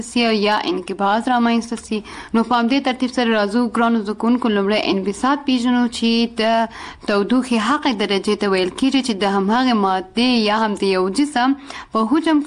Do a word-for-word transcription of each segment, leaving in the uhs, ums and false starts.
سی یا انقباض رامنځته سي. نو په همدې ترتیب سره راځو ګرانو زده کوونکو لومړی انبساط پیژنو چې د تودوخې هغې درجې ته ویل کېږي چې د همهغې مادې یا هم د یو جسم په حجم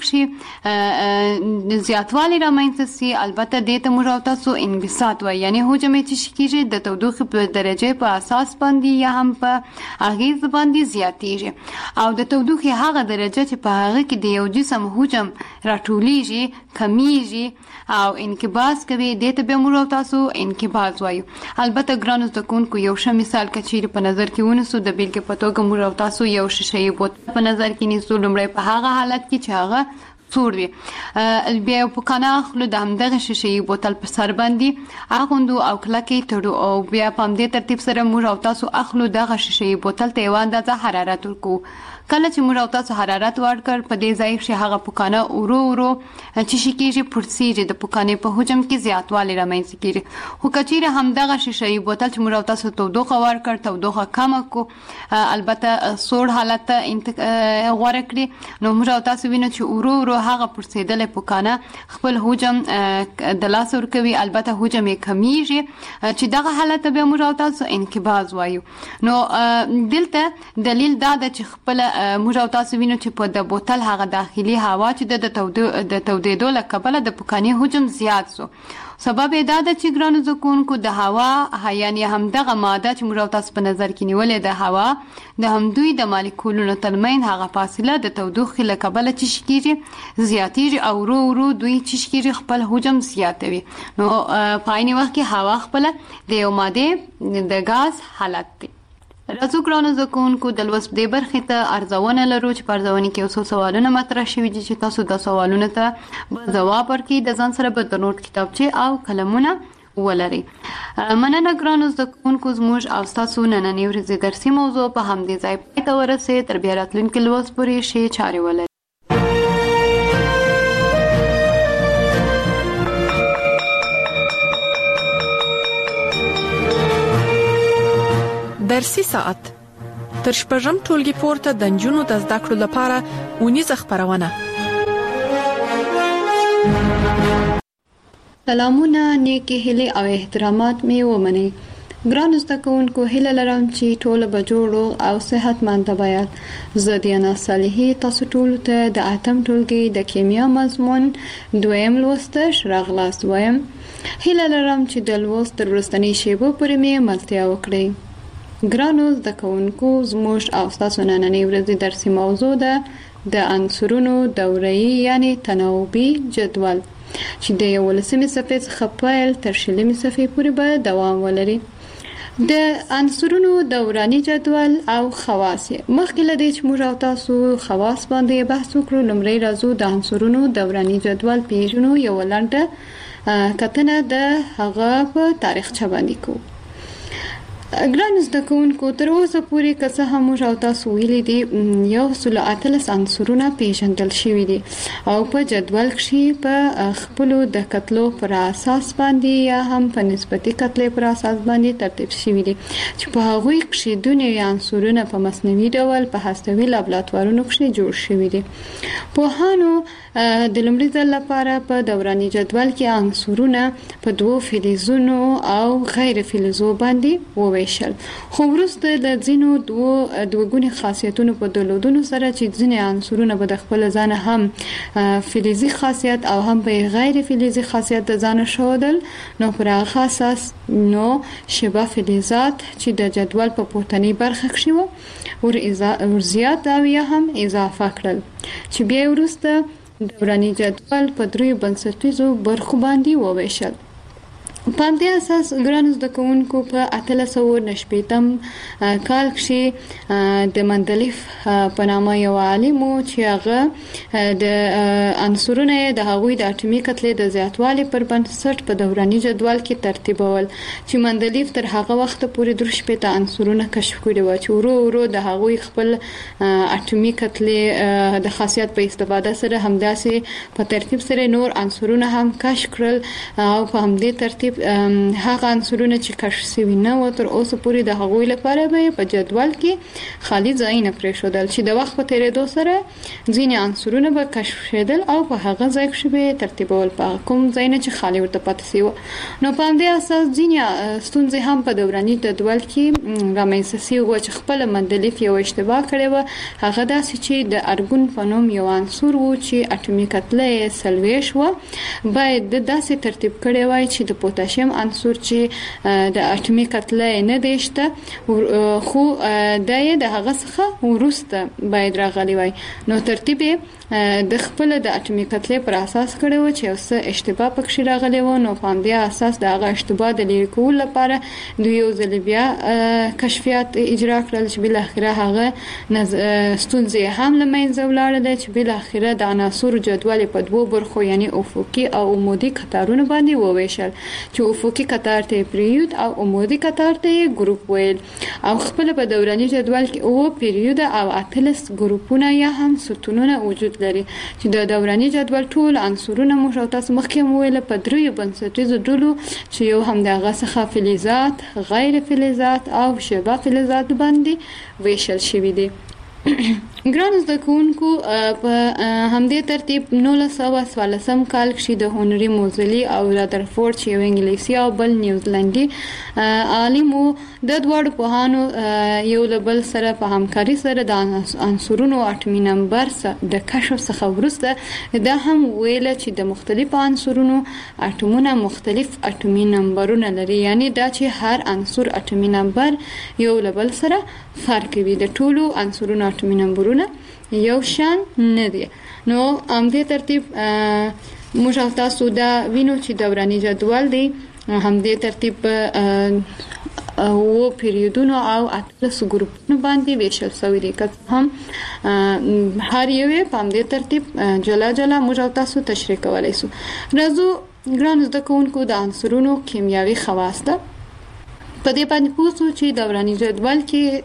کښې زیاتوالی رامنځته سي. البته دې ته موږ او تاسو انبساط وایي، یعنې حجم یې چې کېږي د تودوخې په درجې په اساس باندې یا هم په اغېز باندې زیاتېږي. او د تودوخې هغه درجه چې په هغه کې د یو جسم حجم راټولیږي کمیږي او انقباض کوي، دې ته بیا موږ او تاسو انقباض وایو. البته ګرانو زده کوونکو یو ښه مثال که چیرې په نظر کې ونیسو، د بیلګې په توګه موږ او تاسو یو شیشهیي بوتل په نظر کې نیسو. لومړی په هغه حالت کې چې هغه سوړ وي، بیا یو پوکانه اخلو، د همدغه شیشهیي بوتل په سر باندې اغوندو او کلکې تړو او بیا په همدې ترتیب سره موږ او تاسو اخلو دغه شیشهیي بوتل ته یوه اندازه حرارت ورکوو. کله چې موږ او تاسو حرارت ورکړ، په دې ځای کښې هغه پوکانه ورو ورو چې شي کېږي پړسېږي، د پوکانې په حجم کې زیاتوالی رامنځته کېږي. خو که چیرې همدغه شیشهیي بوتل چې موږ او تاسو تودوخه ورکړ، تودوخه کمه کړو، البته سوړ حالت ته غوره کړي، نو موږ او تاسو وینو چې ورو ورو هغه پړسېدلی پوکانه خپل حجم د لاسه ورکوي، البته حجم یې کمیږي، چې دغه حالت ته بیا موږ او تاسو انقباض وایو. نو دلته دلیل دا ده چې خپله موږ او تاسو وینو چې په د بوتل هغه داخلي هوا چې د تودېدو له کبله د پوکانې حجم زیات سو. سبب یې دا ده چې ګرانو زده کوونکو د هوا یعنې همدغه ماده چې موږ او تاسو په نظر کې نیولې د هوا د همدوی د مالیکولونو ترمنځ هغه فاصله د تودوخې له کبله چې شي کېږي زیاتېږي او ورو ورو دوی چې شي کېږي خپل حجم زیاتوي. نو په عین وخت کې هوا خپله د یو مادې د ګاز حالت دی. راځو ګرانو زده کوونکو د لوست دې برخې ته ارزونه لرو چې په ارزونه کې یو څو سوالونه مطرح شوي دي چې تاسو د سوالونو ته به ځواب ورکړئ. د ځان سره به د نوټ کتابچې او قلمونه ولرئ. مننه ګرانو زده کوونکو، زموږ او ستاسو نننۍ ورځې درسي موضوع په همدې ځای پای ته ورسېد. تر بیا راتلونکي لوست پورې ښې چارې ولرئ. درسي ساعت تر شپږم ټولګي پورته د نجونو د زده کړو لپاره اونیزه خپرونه. سلامونه، نیکې هیلې او احترامات مې ومنئ. ګرانو زده کوونکو، هیله لرم چې ټوله به جوړ او صحتمنده بیاست. زه دیانا صالحي تاسو ټولو ته د اتم ټولګي د کیمیا مضمون دویم لوستش راغلاست وایم. هیله لرم چې د لوست تر وروستنۍ شیبو پورې مې ملتیا وکړئ. ګرانو زده کوونکو، زموږ او ستاسو نننۍ ورځې درسي موضوع ده د عنصرونو دوره‌یي یعنی تناوبي جدول چې د یولسمې صفحې څخه پیل تر شلمې صفحې پورې به دوام ولري. د عنصرونو دوراني جدول او خواص. مخکې له دې چې موږ او تاسو خواص باندې بحث وکړو، لومړی راځو د عنصرونو دوراني جدول پیژنو. یو لنډه کتنه د هغه په تاریخچه باندې کوو. ګران زده کوونکو، تر اوسه پورې که څه هم موږ او تاسو ویلي دي یو سل اتلس عنصرونه پیژندل شوي دي او په جدول کښې په خپلو د کتلو پر اساس باندې یا هم په نسبتي کتلې پر اساس باندې ترتیب شوي دي چې په هغوی کښې دوه نوي عنصرونه په مصنوعي ډول په هستوي لابراتوارونو کښې جوړ شوي دي. پوهانو د لومړي ځل لپاره په دوراني جدول کې عنصرونه په دوو فلزونو او غیر فلزو باندې وویشل، خو وروسته د ځینو دوو دوهګوني خاصیتونو په درلودلو سره چې ځینې عنصرونه به د خپل ځانه هم فلزي خاصیت او هم په غیر فلزي خاصیت د ځانه ښودل، نو پر هغه اساس نو شبه فلزات چې د جدول په پورتنۍ برخه کښې وو ور زیات او یا هم اضافه کړل، چې بیا وروسته دوراني جدول په دریو بنسټیزو برخو باندې وویشل. په همدې اساس ګرانو زده کوونکو په اتلس سوه نهه شپېتم کال کښې د مندلیف په نامه یو عالم و چې هغه د عنصرونه د هغوی د اټومي کتلې د زیاتوالي پر بنسټ په دوراني جدول کې ترتیبول، چې مندلیف تر هغه وخته پورې درې شپېته عنصرونه کشف کړي وو، چې ورو ورو د هغوی خپل اټومي کتلې د خاصیت په استفاده سره همداسې په ترتیب سره نور عنصرونه هم کشف کړل او په همدې ترتیب ترتیب هغه عنصرونه چې کشف شوي نه و تر اوسه پورې د هغوی لپاره به په جدول کې خالي ځای نه پرېښودل چې د وخت په تیریدو سره ځینې عنصرونه به کشف شیدل او په هغه ځای کې به ترتیبول په کوم ځای نه چې خالي ورته پاتې شي. نو په همدې اساس ځینې ستونزې هم په دوراني جدول کې رامنځته شوي و چې خپل مندلیف یو اشتباه کړی و. هغه داسې چې د ارګون په نوم یو عنصر و چې اټومي کتله یې څلوېښت و باید د داسې ترتیب کړی وای چې د پوتاشیم عنصر چې د اټومي کتله نه دی شته خو دا یې د هغه څخه وروسته باید راغلی وای. نو ترتیب د خپل د اټومي کتلې پر اساس کړی و چې اوس اشتباه پکې راغلی و. نو په همدې اساس د هغه اشتباه د لرې کولو لپاره دوی یو ځل بیا کشفیات اجرا کړل چې بل اخره هغه ستونزې هم له منځه ولاړل چې بل اخره د عناصر جدول په دوه برخو یعنی افقي او عمودي کتارونه باندې وویشل چې افقي کتار ته پیریود او عمودي کتار ته ګروپ ویل او خپل په دوراني جدول کې او پیریود او اتلس ګروپونه یا هم ستونونه وجود لري چې د دوراني جدول ټول عنصرونه موږ او تاسو مخکې ویل په دریو بنسټیزو ډلو چې یو هم دغه څخه فلزات، غیر فلزات او شبه فلزات باندې ویشل شوی دي. ګران زده کوونکو په همدې ترتیب نولس سوه څوارلسم کال کې د هنري موزلي او رادرفورد چې یو انګلیسي او بل نیوزیلندي عالم د دوړ پوهانو یو له بل سره په همکاري سره د عنصرونو اټومي نمبر د کشف څخه وروسته دا هم ویل چې د مختلفو عنصرونو اټومونه مختلف اټومي نمبرونه لري یعنی دا چې هر عنصر اټومي نمبر یو له بل سره فرق کوي. د ټولو عنصرونو اټومي نمبرونه یو شان نه دي. نو همدې ترتیب موږ او تاسو دا وینو چې دوراني جدول دی همدې ترتیب او پیریودونو او اتلس ګروپونو باندې ویشل شوی دی که هم هر یو په همدې ترتیب جلا جلا موږ او تاسو تشریح کولای شو. راځو ګران زده کوونکو د عنصرونو کیمیاوي خواص ته په دې باندې پوښتو چې دوراني جدول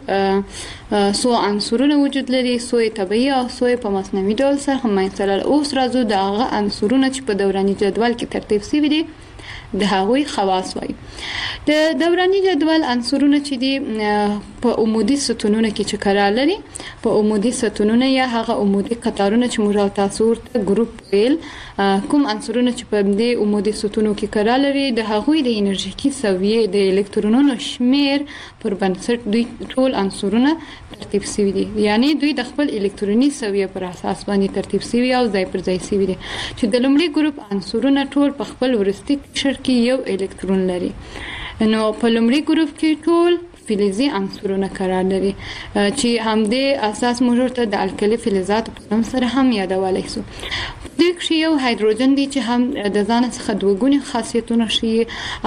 کې څو عنصرونه وجود لري، څو طبيعي او څو په مصنوعي ډول سره هم منځلل. اوس راځو د هغه عنصرونه چې په دوراني جدول کې ترتیب شوي دي د هغوی خواص وایي. د دوراني جدول عنصرونه چې دي په عمودي ستونونو کې چې قرار لري، په عمودي ستونونو یا هغه عمودي قطارونه چې موږ او تاسو ورته ګروپ ویل، کوم عنصرونه چې په دې عمودي ستونو کې قرار لري د هغوی د انرژیکي سویې د الکترونونو شمیر پر بنسټ دوی ټول عنصرونه ترتیب شوي دي. یعنی دوی د خپل الکتروني سویې پر اساس باندې ترتیب شوي او ځای پر ځای شوي دي چې د لومړي ګروپ عنصرونه ټول په خپل وروستي قشر کې یو الکترون لري. نو په لومړي ګروپ کې ټول فلزي عنصرونه قرار لري چې همدې اساس موږ ورته د الکلي فلزات په نوم سره هم یادولای شو. د کې یو هایدروجن دی چې هم د ځان څخه دوه ګونې خاصیتونه شي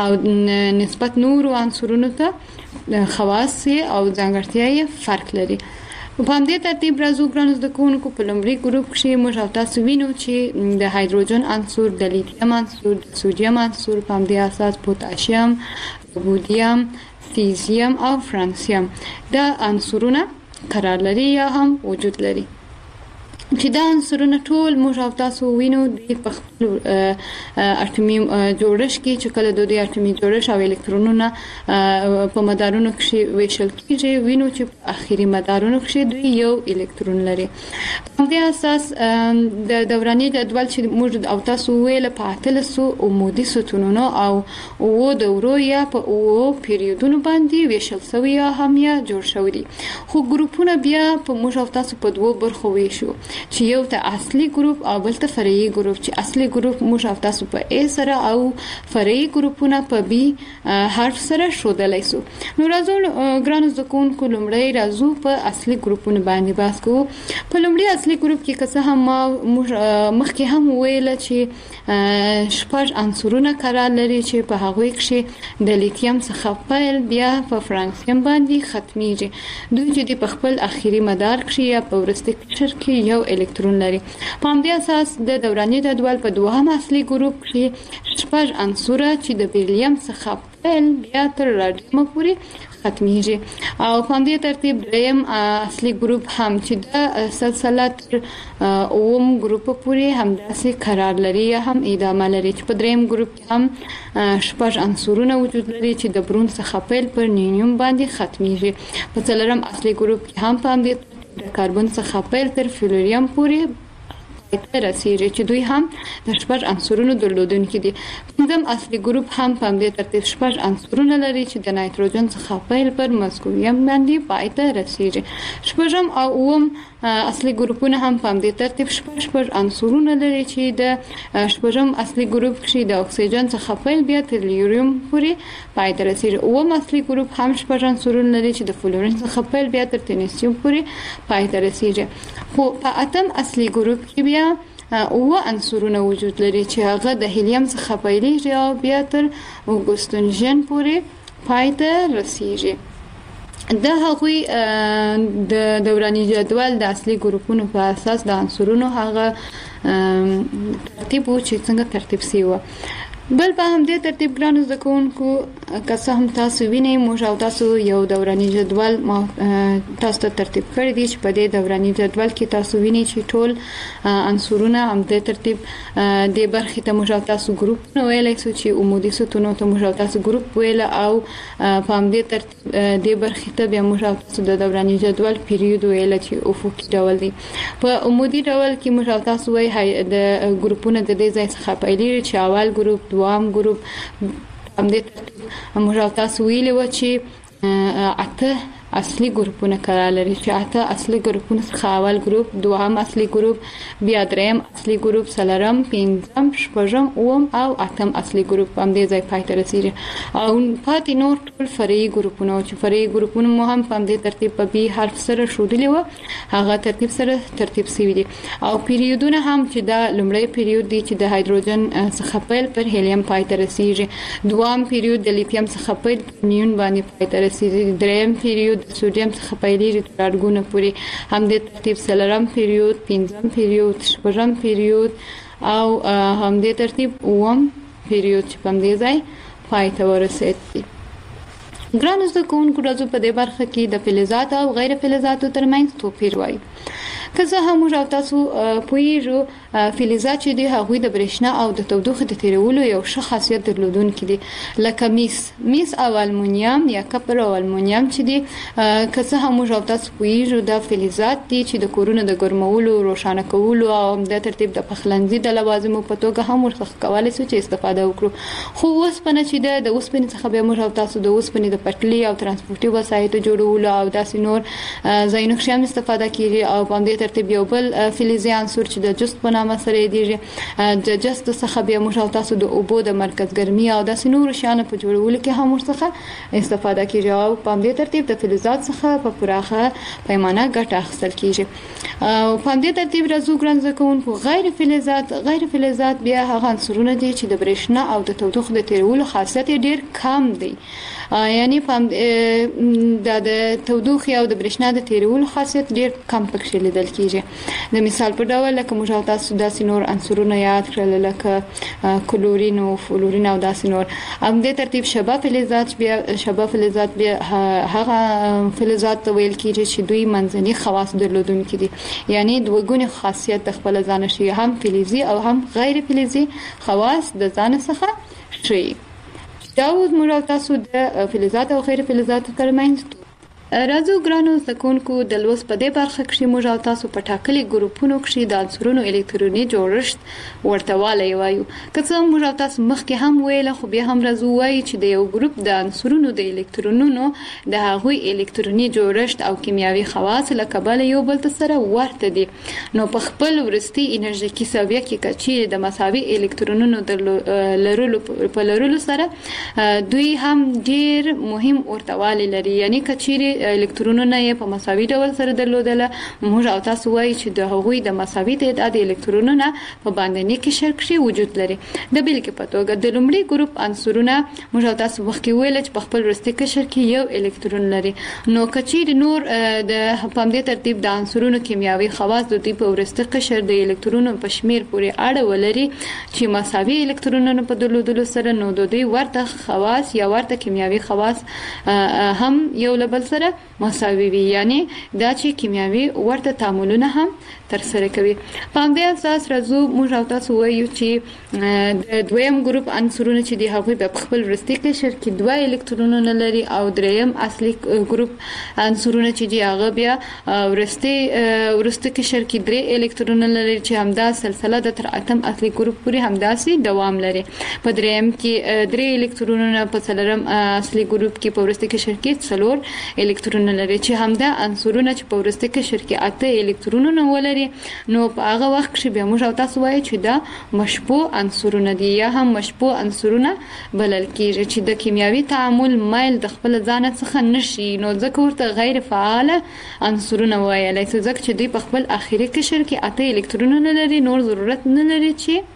او نسبت نورو عنصرونو ته خواص او ځانګړتیاوې فرق لري. په همدې ترتیب راځو ګرانو زده کوونکو په لومړي ګروپ کې موږ او تاسو وینو چې د هایدروجن عنصر، د لیتیم عنصر، د سوډیم عنصر، په همدې اساس پوتاشیم، رودیم، سیزیم او فرانسیم دا عنصرونه قرار لري یا هم وجود لري چې دا عنصرونه ټول موږ او تاسو وینو د په خپل اټومي جوړښت کې چې کله د دوی اټومي جوړښت او الکترونونه په مدارونو کې ویشل کېږي وینو چې په اخري مدارونو کې دوی یو الکترون لري. په دې اساس د دوراني جدول چې موږ او تاسو ویل په اتلسو عمودي ستونونو او او دورو یا په او پیریودونو باندې ویشل شوی یا هم یا جوړ شوی دي. خو ګروپونه بیا په موږ او تاسو په دوه برخو ویشو چې یو ته اصلي ګروپ او بل ته فرعي ګروپ چې اصلي ګروپ موږ او تاسو په A سره او فرعي ګروپونه په B حرف سره ښودلای شو. نو راځو ګرانو زده کوونکو لومړی راځو په اصلي ګروپونو باندې بحث کوو. په لومړي اصلي ګروپ کې که څه هم موږ مخکې هم ویل چې شپږ عنصرونه قرار لري چې په هغوی کې د لیتیم څخه پیل بیا په فرانسیم باندې ختمیږي. دوی چې په خپل اخیری مدار کې یا په وروستي قشر کې یو الکترون لري. په همدې اساس د دوراني جدول په دوهم اصلي ګروپ کې شپږ عنصر چې د بیریم څخه پیل بیا تر راډیم پورې ختمیږي. او په همدې ترتیب دریم اصلي ګروپ هم چې د سلسله تر اوم ګروپ پورې همداسې قرار لري یا هم ادامه لري، چې په دریم ګروپ کې هم شپږ عنصرونه وجود لري چې د برون څخه پیل پر نیونیم باندې ختمیږي. په څلورم اصلي ګروپ کې هم په همدې د کاربن څخه پیل تر فلوریم پورې رسیږي چې دوی هم د شپږ عنصرونو درلودونکي دي. پنځم اصلي ګروپ هم په همدې ترتیب شپږ عنصرونه لري چې د نایتروجن څخه پیل پر مسکویم باندې پای ته رسیږي. شپږم او اووم اصلي ګروپونه هم په همدې ترتیب شپږ شپږ عنصرونه لري چې د شپږم اصلي ګروپ کې د اکسیجن څخه پیل بیا تر لیوریم پورې پای ته رسیږي. اووم اصلي ګروپ هم شپږ عنصرونه لري چې د فلورین څخه پیل بیا تر تنیسیم پورې پای ته رسیږي. خو په اتم اصلي ګروپ کې بیا اوه عنصرونه وجود لري چې هغه د هیلیم څخه پیلېږي او بیا تر اګوستنجن پورې پای ته رسیږي. د هغوی د دوراني جدول د اصلي ګروپونو په اساس د عنصرونو هغه ترتیب و چې څنګه ترتیب سی و. بل په همدې ترتیب ګرانو زده کوونکو که څه هم تاسو وینئ موږ او تاسو یو دوراني جدول تاسو ته ترتیب کړی دی چې په دې دوراني جدول کې تاسو وینئ چې ټول عنصرونه همدې ترتیب د برخې ته موږ او تاسو ګروپ نو ویلای شو چې عمودي ستونو ته موږ او تاسو ګروپ ویل او په همدې ترتیب د برخې ته بیا موږ او تاسو د دوراني جدول پیریود ویل چې افقي ډول دی. په عمودي ډول کې موږ او تاسو وایي د ګروپونو د دې ځای څخه پیلېږي چې اول ګروپ دوام ګروپ همدې ترتیب موږ تاسو ویلي و چې اته اصلي ګروپونه قرار لري چې اته اصلي ګروپونه څخه اول ګروپ دوهم اصلي ګروپ بیا دریم اصلي ګروپ څلورم پنځم شپږم اووم او اتم اصلي ګروپ همدې ځای پای ته رسیږي. او پاتې نور ټول فرعي ګروپونه چې فرعي ګروپونه مو هم په همدې ترتیب په بي حرف سره ښودلي و هغه ترتیب سره ترتیب شوي دي. او پیریودونه هم چې دا لومړی پیریود دی چې د هایدروجن څخه پیل پر هیلیم پای ته رسیږي، دوام پیریود د لیتیم څخه پیل نیون باندې پای ته رسیږي، دریم پیریود سودیم څخه پیلېږي تر ارګونه پورې همدې ترتیب څلورم پیریود پنځم پیریود شپږم پیریود او همدې ترتیب اووم پیریود چې په همدې ځای پای ته ورسېد. ګرانو زده کوونکو راځو په دې برخه کې د فلزات او غیر فلزاتو ترمنځ توپیر وایو. که څه هم موږ تاسو پوهیږو فلزات چې دي هغوی د برېښنا او د تودوخې د تیرولو یو ښه خاصیت درلودونکي دي، لکه میس میس او المونیم یا کپر او المونیم چې دي. که څه هم موږ تاسو پوهیږو دا فلزات دي چې د کورونو د ګرمولو روښانه کولو او د ترتیب د پخلنځي د لوازمو په توګه هم ورڅخه کولای شو چې استفاده وکړو. خو اوسپنه چې ده د اوسپنې څخه به موږ تاسو د اوسپنې د پټلۍ او ترانسپورتي وسایطو جوړولو او داسې نور ځایونو کې هم استفاده کیږي. او په دې ترتیب یو بل فلزي عنصر چې د جست په نامه سره یادېږي د جست څخه به موږ تاسو د اوبو د مرکز ګرمي او داسې نور شیانو په جوړولو کې هم ورڅخه استفاده کیږي. او په دې ترتیب د فلزات څخه په پراخه پیمانه ګټه اخیستل کیږي. او په دې ترتیب راځو ګران زده کوونکو غیر فلزات غیر فلزات بیا هغه عنصرونه دي چې د برېښنا او د تودوخې د تیرولو خاصیت ډیر کم دی، یعنی په د تودوخې او د برېښنا د تیرولو خاصیت ډیر کم پکې لیدل کیږي. د مثال په ډول لکه موږ تاسو داسې نور عنصرونه یاد کړل لکه کلورین او فلورین او داسې نور. هم دې ترتیب شبه فلزات بیا شبه فلزات بیا هغه فلزات ویل کیږي چې دوی منځني خواص درلودونکي دي، یعنی دوه ګونی خاصیت د خپل ځان شي، هم فلزي او هم غیر فلزي خواص د ځان څخه شي. دا اوس موږ تاسو د فلزات او غیر فلزات ترمنځ راځو ګرانو زده کوونکو د لوست په دې برخه کې موږ تاسو په ټاکلي ګروپونو کې د عنصرونو الکتروني جوړښت ورته والی وایو. که څه موږ تاسو مخکې هم ویل خو بیا هم راځو وایي چې د یو ګروپ د عنصرونو د الکترونونو د هغوی الکتروني جوړښت او کیمیاوي خواص له کبله یو بل سره ورته دي. نو په خپل ورستي انرژیکي ساویه کې کچې د مساوي الکترونونو د لرلو په لرلو سره دوی هم ډیر مهم ورته والی لري، یعنی کچې الکترونونه یې په مساوي ډول سره درلودل. موږ او تاسو وایي چې د هغوی د مساوي تعداد الکترونونه په باندني قشر کې وجود لري. د بیلګې په توګه د لومړي ګروپ عنصرونه موږ او تاسو مخکې ویل چې په خپل وروستي قشر کې یو الکترون لري. نو کچیر نور د په همدې ترتیب د عنصرونو کیمیاوي خواص د دوی په وروستي قشر د الکترونونو په شمیر پورې اړه ولري چې مساوي الکترونونو په درلودلو سره نو د دوی ورته خواص یا ورته کیمیاوي خواص هم یو لبل سره مساوي وي، یعنی دا چې کیمیاوي ورته تعاملونه هم تر سره کوي. په همدې اساس راځو موږ او تاسو وایو چې د دویم ګروپ عنصرونه چې دی هغوی په خپل وروستي قشر کې دوه الکترونونه لري او دریم اصلي ګروپ عنصرونه چې دی هغه بیا وروستي وروستي قشر کې درې الکترونونه لري چې همدا سلسله د تر اتم اصلي ګروپ پورې همداسې دوام لري. په دریم کې درې الکترونونه په څلورم اصلي ګروپ کې په وروستي قشر کې څلور الکترونونه لري چې همدا عنصرونه چې په وروستي قشر کې اته الکترونونه ولري. نو په هغه وخت کې بیا موږ او تاسو وایو چې دا مشبوع عنصرونه دي یا هم مشبوع عنصرونه بلل کېږي چې د کیمیاوي تعامل مایل د خپل ځان څخه نشي، نو ځکه ورته غیر فعال عنصرونه وایي ځکه چې دوی په خپل اخیری قشر کې اته الکترونونه لري، نور ضرورت نه لري چې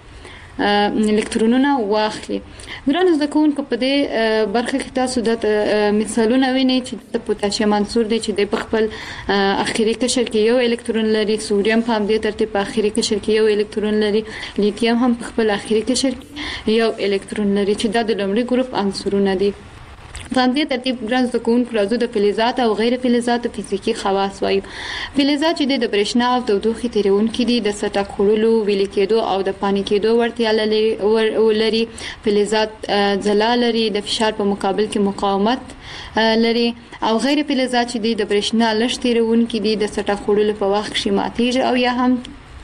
الکترونونه واخلي. ګرانو زده کوونکو په دې برخه کې تاسو د مثالونه وینئ چې د پوتاشیم عنصر دی چې د په خپل اخیری قشر کې یو الکترون لري، سوډیم په همدې ترتیب په اخیری قشر کې یو الکترون لري، لیتیم هم په خپل اخیری قشر کې یو الکترون لري چې دا د لومړي ګروپ عنصرونه دي. په همدې ترتیب ګران زده کوونکو راځو د فلزات او غیر فلزاتو فزیکي خواص وایو. فلزات چې د برېښنا او تودوخې تیرونکي دي، د سطح خوړلو، ویلي کېدو او د پانی کېدو وړتیا لري. فلزات ځلا لري، د فشار په مقابل کې مقاومت لري. او غیر فلزات چې د برېښنا لږ تیرونکي دي، د سطح خوړلو په وخت کې ماتېږي او یا هم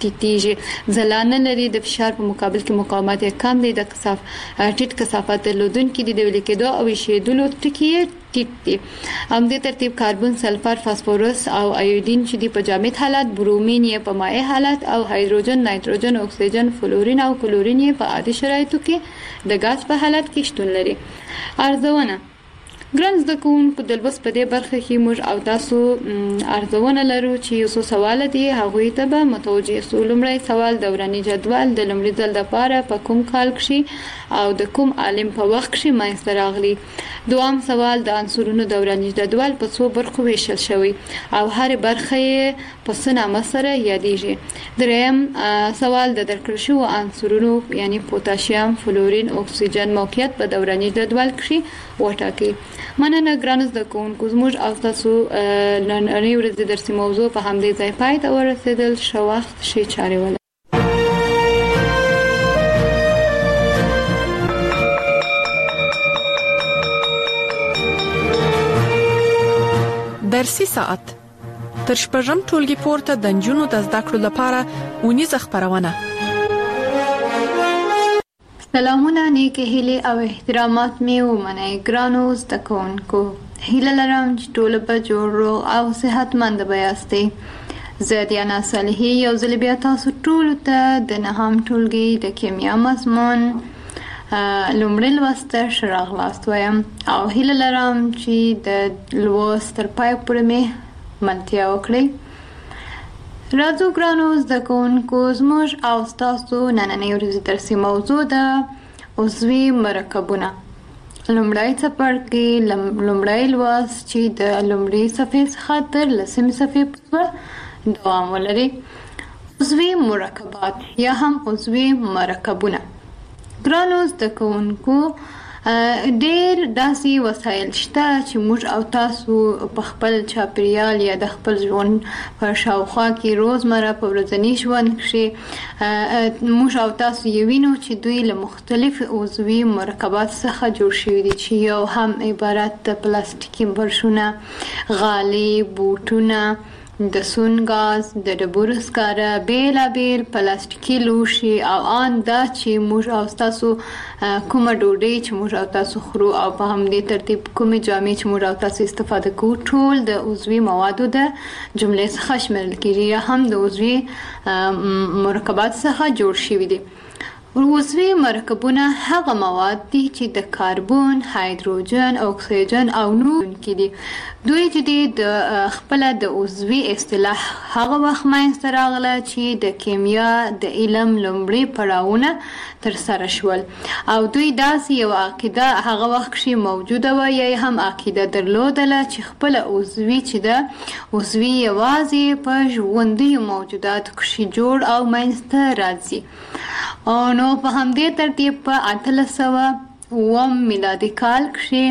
ټیټیږي. ځلانه لري، د فشار په مقابل کې مقاومت یې کم دی، د کثاف ټیټ کثافت درلودونکي دي، د ویلي کېدو او ایشېدلو ټکي یې ټیټ دي. همدې ترتیب کاربن، سلفر، فاسفورس او ایودین چې دی په جامد حالت، برومین یې په مائع حالت او هایدروجن، نایتروجن، اکسیجن، فلورین او کلورین یې په عادي شرایطو کې د غاز په حالت کې شتون لري. ارزونه ګران زده کوونکو د لوست په دې برخه کې موږ او تاسو ارزونه لرو چې یو څو سوال دي، هغوی ته به متوجه سو. لومړی سوال دوراني جدول د لومړي ځل لپاره په کوم کال کې او د کوم عالم په وخت کې منځته راغلی. دوام سوال د عنصرونو دوراني جدول په څو برخو ویشل شوی او هر برخه یې په څه نامه سره یادېږي. دریم سوال د درکړل شوو عنصرونو یعنی پوتاشیم، فلورین، اکسیجن موقعیت په دوراني جدول کې وټاکئ. مننه ګرانو زده کوونکو، زموږ او تاسو نننۍ ورځې درسي موضوع په همدې ځای پای ته ورسېدل. ښه وخت، ښې چارې ولرئ. درسي ساعت تر شپږم ټولګي پورته د نجونو د زده کړو لپاره ونیزه خبرونه. سلامونه، نیکه هیله او احترامات می ومنئ ګرانو زده کوونکو. هیله لرم چې ټول به جوړ، روغ او صحتمند به یاستئ. زه دیانا صالحي یو ځل بیا تاسو ټولو ته د نهم ټولګي د کیمیا مضمون لومړی لوست ته ښه راغلاست وایم او هیله لرم چې د لوست تر پای پورې مې ملتیا وکړئ. راځو ګرانو زده کوونکو، زموږ او ستاسو نننۍ ورځې درسي موضوع ده عضوي مرکبونه. لومړی څپرکی لومړی لوست چې د لومړۍ صفحې څخه تر لسمې صفحې پورې دوام ولري. عضوي مرکبات یا هم عضوي مرکبونه. ګرانو زده کوونکو، ډېر داسې وسایل شته چې موږ او تاسو په خپل چاپیریال یا د خپل ژوند په شاوخوا کې روزمره په ورځني ژوند کې موږ او تاسو یې وینو چې دوی له مختلفو عضوي مرکبات څخه جوړ شوي دي چې یو هم عبارت د پلاستیکي برشونه، غالۍ، بوټونه، د سون غاز، د ډبرو سکاره، بیلابیل پلاستیکي لوښي او ان دا چې موږ او تاسو کومه ډوډۍ چې موږ او تاسو خورو او په همدې ترتیب کومې جامې چې موږ او تاسو استفاده کوو ټول د عضوي موادو د جملې څخه شمیرل کېږي یا هم د عضوي مرکبات څخه جوړ شوي دي. عضوي مرکبونه هغه مواد دي چې د کاربن، هایدروجن، اکسیجن او نور کې دي. دوی چې د خپل د عضوي اصطلاح هغه وخت منځته راغله چې د کیمیا د علم لومړی پړاوونه تر سره شول او دوی داسې یو عقیده هغه وخت کې موجوده و یا هم عقیده درلودله چې خپل عضوي چې د عضوي یوازې په ژوندي موجوداتو کې جوړ او منځته راځي. او نو په همدې ترتیب په اتلس سوه اووم میلادي کال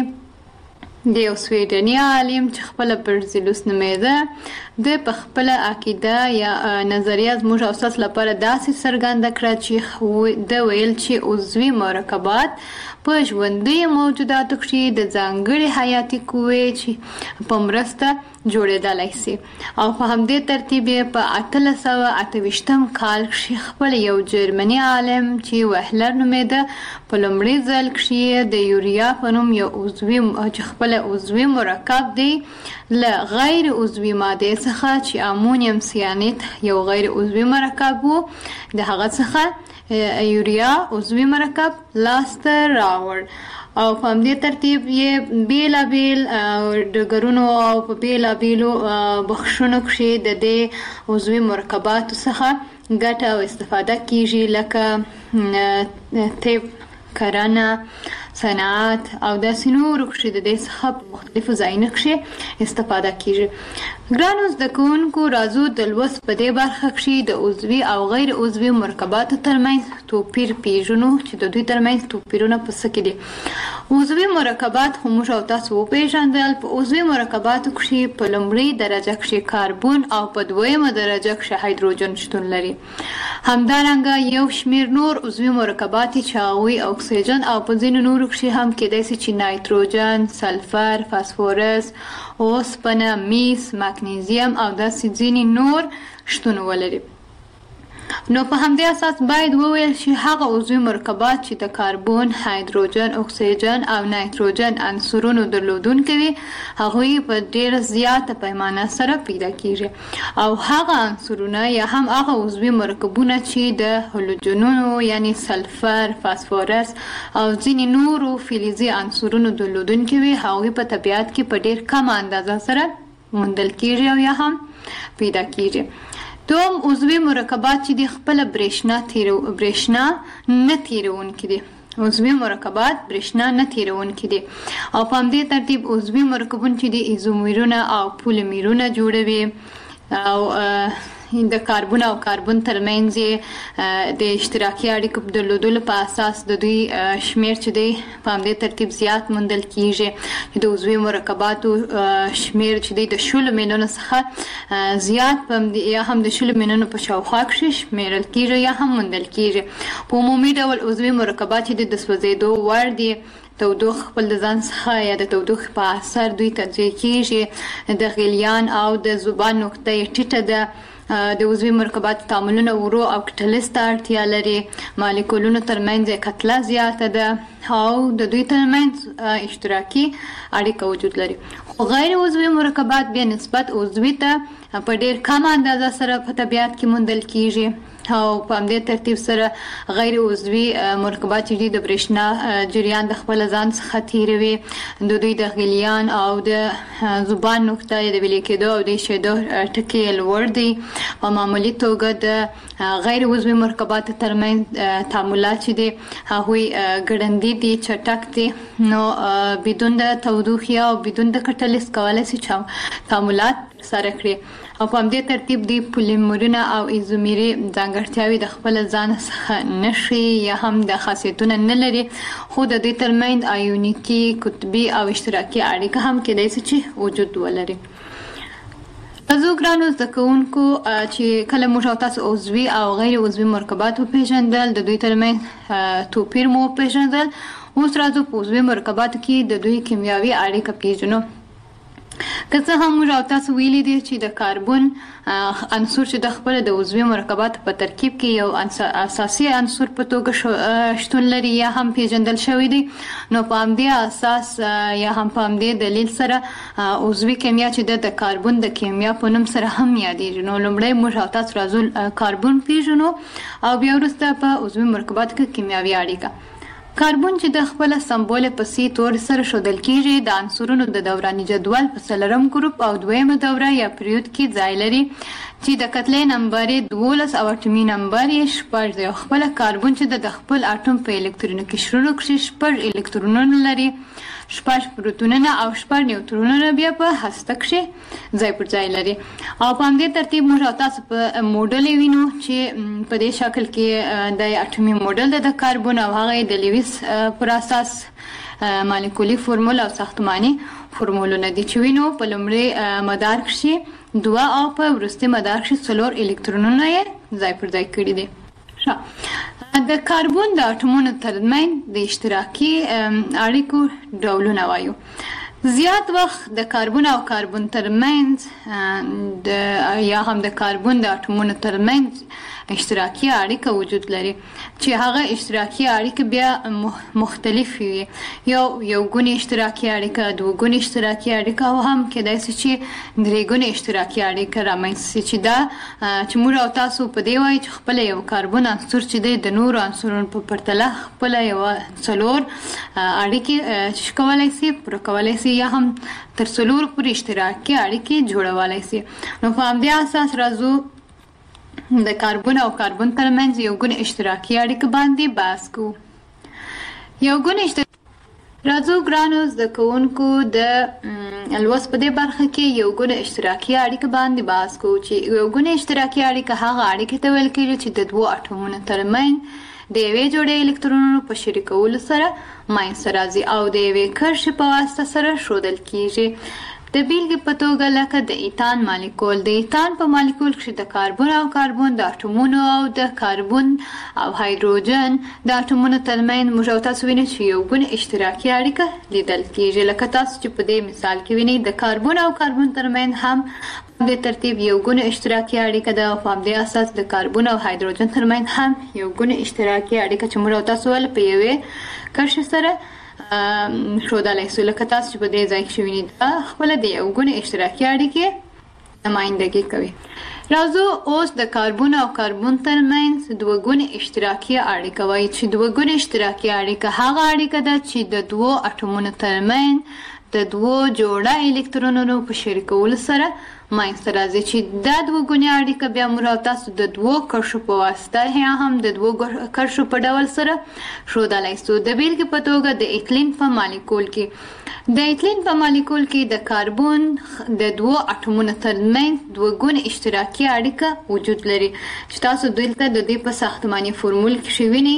کې د یو سویډني عالم چې خپله برزیلوس نومېده د په خپله عقیده یا نظریه زموږ او ستاسو لپاره داسې څرګنده کړه چې د ویل چې عضوي مرکبات په ژوندي موجوداتو کې د ځانګړې حیاتي قوې چې په مرسته جوړېدلی سي. او په همدې ترتیب یې په اتلس سوه اته ویشتم کال کې خپل یو جرمني عالم چې وهلر نومېده په لومړي ځل کې د یوریا په نوم یو عضوي چې خپل عضوي مرکب دی له غیر عضوي مادې څخه چې امونیم سیانید یو غیر عضوي مرکب و د هغه څخه یوریا عضوي مرکب لاسته راوړ. او په همدې ترتیب یې بیلابیل ډګرونو او په بیلابیلو بخشونو کې د دې عضوي مرکباتو څخه ګټه او استفاده کیږي لکه طب، کرنه، صنعت او داسې نورو کې د دې څخه په مختلفو ځایونو کې استفاده کیږي. ګرانو زده کوونکو راځو د لوست په دې برخه کې د عضوي او غیر عضوي مرکباتو ترمنځ توپیر پیژنو چې د دوی ترمنځ توپیرونه په څه کې دي. عضوي مرکبات خو موږ او تاسو وپېژندل. په عضوي مرکباتو کې په لومړۍ درجه کې کاربن او په دویمه درجه کې هایدروجن شتون لري. همدارنګه یو شمېر نور عضوي مرکبات چې هغوی اکسیجن او په ځینو نورو کې هم کېدای شي چې نایتروجن، سلفر، فاسفورس، اوسپنه، میس، مګنیزیم او داسې ځینې نور شتون ولري. نو په همدې اساس باید وویل شي هغه عضوي مرکبات چې د کاربن، هایدروجن، اکسیجن او نایتروجن عنصرونو درلودونکي وي هغوی په ډېره زیاته پیمانه سره پیدا کیږي او هغه عنصرونه یا هم هغه عضوي مرکبونه چې د هالوجنونو یعنی سلفر، فاسفورس او ځینې نورو فلزي عنصرونو درلودونکي وي هغوی په طبیعت کې په ډېر کم اندازه سره موندل کیږي او یا هم پیدا کیږي. دوم عضوي مرکبات چې د خپل برېښنا تیرو برېښنا نه تیرونکي دي. عضوي مرکبات برېښنا نه تیرونکي دي او په همدې ترتیب عضوي مرکبونه چې د ایزومرونه او پولیمرونه جوړوي او د کاربن او کاربن ترمنځ د اشتراکي اړیکو درلودلو په اساس د دوی شمیر چې دی په همدې ترتیب زیات موندل کیږي. د عضوي مرکباتو شمیر چې دی د شلو میلیونو څخه زیات په یا هم د شلو میلیونو په شاوخوا کې شمیرل کیږي یا هم موندل کیږي. په عمومي ډول عضوي مرکبات چې د سوځېدو وړ دي تودوخه خپل د ځان څخه یا د تودوخې په اثر دوی تجزیه کیږي. د غلیان او د ذوبان نقطه یې ټیټه ده. د عضوي مرکباتو تعاملونه ورو او کټلیز ته اړتیا لري. مالیکولونو ترمنځ یې کتله زیاته ده او د دوی ترمنځ اشتراکي اړیکه وجود لري. خو غیر عضوي مرکبات بیا نسبت عضوي ته په ډېر کم اندازه سره په طبیعت کې موندل کیږي او په همدې ترتیب سره غیر عضوي مرکبات چې د برېښنا جریان د خپل ځان څخه تیروي د دوی د غلیان او د ذوبان نقطه یې د ویلې کېدو او د ایښېدو ټکي یې لوړ دي. په معمولي توګه د غیر عضوي مرکباتو ترمنځ تعاملات چې دي هغوی ګړندي دي، چټک دي. نو بدون د تودوخې او بدون د کټلیز کولی شي تعاملات سره کړي او په همدې ترتیب د پولیمرونه او ایزومري ځانګړتیاوې د خپل ځان څخه نښي یا هم د خاصیتونه نه لري خو د دوی ترمنځ آیونیکي، قطبي او اشتراکي اړیکه هم کېدای شي چې وجود ولري. تاسو ګرانو زده کوونکو چې کله موږ او تاسو عضوي او غیر عضوي مرکبات وپېژندل د دوی ترمنځ توپیر مو وپېژندل. اوس راځو په عضوي مرکباتو کې د دوی کیمیاوي اړیکه پېژنو. که څه هم موږ او تاسو ویلي دي چې د کاربن عنصر چې د خپل د عضوي مرکباتو په ترکیب کې یو اساسي عنصر په توګه شتون لري یا هم پیژندل شوی دی، نو په همدې اساس یا هم په همدې دلیل سره عضوي کیمیا چې د کاربن د کیمیا په نوم سره هم یادېږي. نو لومړی موږ او تاسو راځو کاربن پیژنو او بیا وروسته په عضوي مرکباتو کې کیمیاوي اړیکه. کاربن چې د خپل سمبول په سی تور سره ښودل کیږي د عنصرونو د دوراني جدول په څلورم ګروپ او دویمه دوره یا پریود کې ځای لري چې د کتلې نمبر یې دولس او اټومي نمبر یې شپږ دی. خپل کاربن چې د خپل اټوم په الکتروني قشرونو کې شپږ الکترونونه لري، شپږ پروتونونه او شپږ نیوترونونه بیا په هسته کې ځای پر ځای لري. او په همدې ترتیب موږ او تاسو په موډل وینو چې په دې شکل کې د اټومي موډل د کاربن او هغه د لیویس پر اساس مالیکولي فرمول او ساختماني فرمولونه دي چې وینو په لومړي مدار کې دوه او په وروستي مدار کې څلور الکترونونه یې ځای پر ځای کړي دي. د کاربن د اټومونو ترمنځ د اشتراکي اړیکو ډولونه وایو. زیات وخت د کاربن او کاربن ترمنځ د یا هم د کاربن د اټومونو ترمنځ اشتراکي اړیکه وجود لري چې هغه اشتراکي اړیکه بیا مختلف وي، یو یو ګونی اشتراکي اړیکه، دوه ګونی اشتراکي اړیکه او هم کېدای شي چې درې ګونی اشتراکي اړیکه رامنځته شي چې دا چې موږ او تاسو په دې وایي چې خپل یو کاربن عنصر چې دی د نورو عنصرونو په پرتله خپل یو څلور اړیکې کولی شي پوره کولی شي یا هم تر څلور پورې اشتراکي اړیکې جوړولی شي. نو په همدې اساس راځو د کاربن او کاربن ترمنځ یو ګون اشتراکي اړیکه باندې بحث کوو. یو ګون اشتراکي راځو ګرانو زده کوونکو د لوست په دې برخه کې یو ګون اشتراکي اړیکه باندې بحث کوو چې یو ګون اشتراکي اړیکه هغه اړیکه ته ویل کېږي چې د دوو اټومونو ترمنځ د یوې جوړې الکترونونو په شریکولو سره منځته راځي او د یوې کرښې په واسطه سره ښودل کېږي. د بیلګې په توګه لکه د ایتان مالیکول. د ایتان په مالیکول کې د کاربن او کاربن د اټومونو او د کاربن او هایدروجن د اټومونو ترمنځ موږ او تاسو وینئ چې یو ګون اشتراکي اړیکه لیدل کېږي، لکه تاسو چې په دې مثال کې وینئ د کاربن او کاربن ترمنځ هم په دې ترتیب یو ګون اشتراکي اړیکه ده او په همدې اساس د کاربن او هایدروجن ترمنځ هم یو ګون اشتراکي اړیکه چې موږ او تاسو ول په یوې کرښې سره ښودلی شو، لکه تاسو چې په دې ځای کې وینئ دا خپله د یو ګون اشتراکي اړیکې نمایندګي کوي. راځو اوس د کاربن او کاربن ترمنځ دوه ګون اشتراکي اړیکه وایي چې دوه ګون اشتراکي اړیکه هغه اړیکه ده چې د دوو اټومونو ترمنځ د دوو جوړه الکترونونو په شریکولو سره منځته راځي چې دا دوه ګونې اړیکه بیا موږ او تاسو د دوو کرښو په واسطه یا هم د دوو کرښو په ډول سره ښودلی شو. د بیلګې په توګه د ایتلین په مالیکول کې د ایتلین په مالیکول کې د کاربن د دوو اټومونو ترمنځ دوه ګونې اشتراکي اړیکه وجود لري چې تاسو دلته د دې په ساختماني فورمول کې وینئ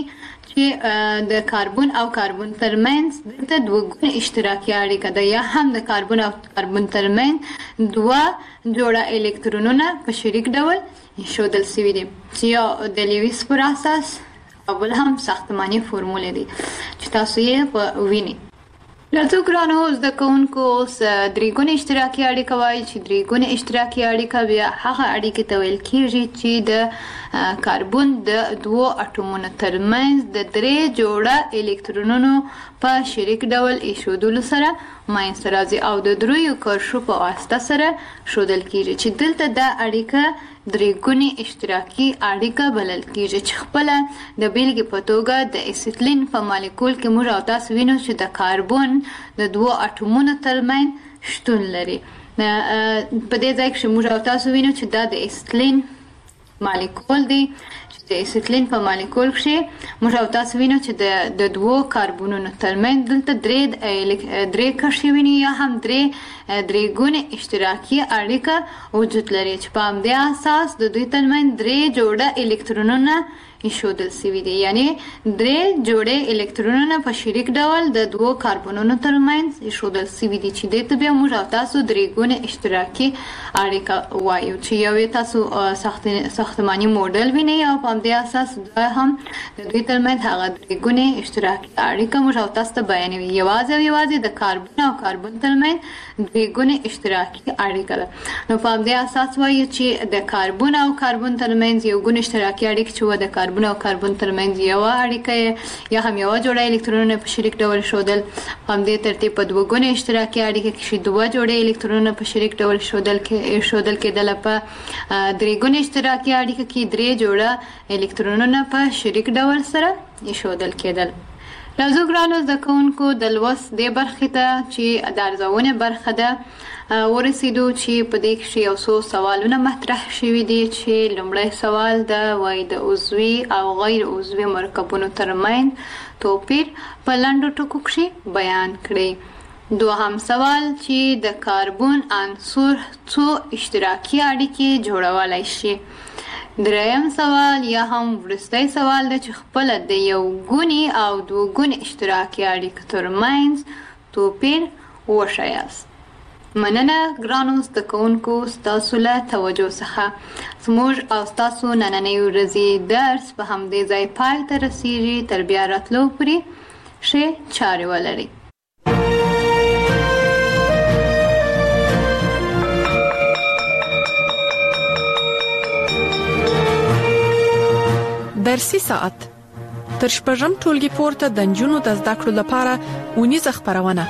چې د کاربن او کاربن ترمنځ دلته دوه ګونه اشتراکي اړیکه ده یا هم د کاربن او کاربن ترمنځ دوه جوړه الکترونونه په شریک ډول ایښودل شوي دي چې یو د لیویس پر اساس او بل هم ساختماني فورمول دي چې تاسو یې وینئ. راځو ګرانو زده کوونکو اوس درې ګونې اشتراکي اړیکه وایي چې درې ګونې اشتراکي اړیکه بیا هغه اړیکې ته ویل کېږي چې د کاربن د دوو اټومونو ترمنځ د درې جوړه الکترونونو په شریک ډول ایښودلو سره منځته راځي او د دریو کرښو په واسطه سره ښودل کېږي چې دلته دا اړیکه درې ګونې اشتراکي اړیکه بلل کېږي چې خپله د بیلګې په توګه د اسیتلین په مالیکول کې موږ او تاسو وینو چې د کاربن د دوو اټومونو ترمنځ شتون لري. په دې ځای کې موږ او تاسو وینو چې دا د اسیتلین مالیکول دی چې د اسیتلین په مالیکول کې موږ او تاسو وینو چې د دوو کاربنونو ترمنځ دلته درې درې کرښې ویني یا هم درې درې ګونې اشتراکي اړیکه وجود لري چې په همدې اساس د دوی ترمنځ درې جوړه الکترونونه ایښودل شوي دي، یعنی درې جوړې الکترونونه په شریک ډول د دوو کاربنونو ترمنځ ایښودل شوي دي چې دې ته بیا موږ او تاسو درې ګونې اشتراکي اړیکه وایو چې یو یې تاسو ساختماني موډل وینئ او په همدې اساس دا هم د دوی ترمنځ هغه درې ګونې اشتراکي اړیکه موږ او تاسو ته بیانوي. یوازې او یوازې د کاربن او کاربن ترمنځ دوه ګونې اشتراکي اړیکه ده. نو په دې اساس وایي چې د کاربن او کاربن ترمنځ یو ګون اشتراکي اړیکه چې و د کاربن او کاربن ترمنځ یو اړیکه یا هم یو جوړه الکترونونه په شریک ډول شودل. په دې ترتیب په دوه ګونې اشتراکي اړیکه کې دوه جوړې الکترونونه په شریک ډول شودل کې شودل کېدل. په درې ګونې اشتراکي اړیکه کې درې جوړه الکترونونه په شریک ډول سره شودل کېدل. لازو ګرانو زده کوونکو د لوست دې برخې ته چې د ارزونې برخه ده ورسېدو چې په دې کې یو څو سوالونه مطرح شوي دي چې لومړی سوال د وایي د عضوي او غیر عضوي مرکبونو ترمنځ توپیر په لنډو ټکو کې بیان کړئ. دوهم سوال چې د کاربن عنصر څو اشتراکي اړیکې جوړولی شي. دریم سوال یا هم وروستی سوال ده چې خپله د یو ګونې او دوه ګونې اشتراکي اړیکو ترمنځ توپیر وښیاست. مننه ګرانو زده کوونکو ستاسو له توجه څخه. زموږ او ستاسو نننۍ ورځې درس په همدې ځای پای ته رسیږي. تر بیا راتلو پورې ښې چارې ولرئ. درسي ساعت تر شپږم ټولګي پورته د نجونو د زده کړو لپاره اونیزه خپرونه.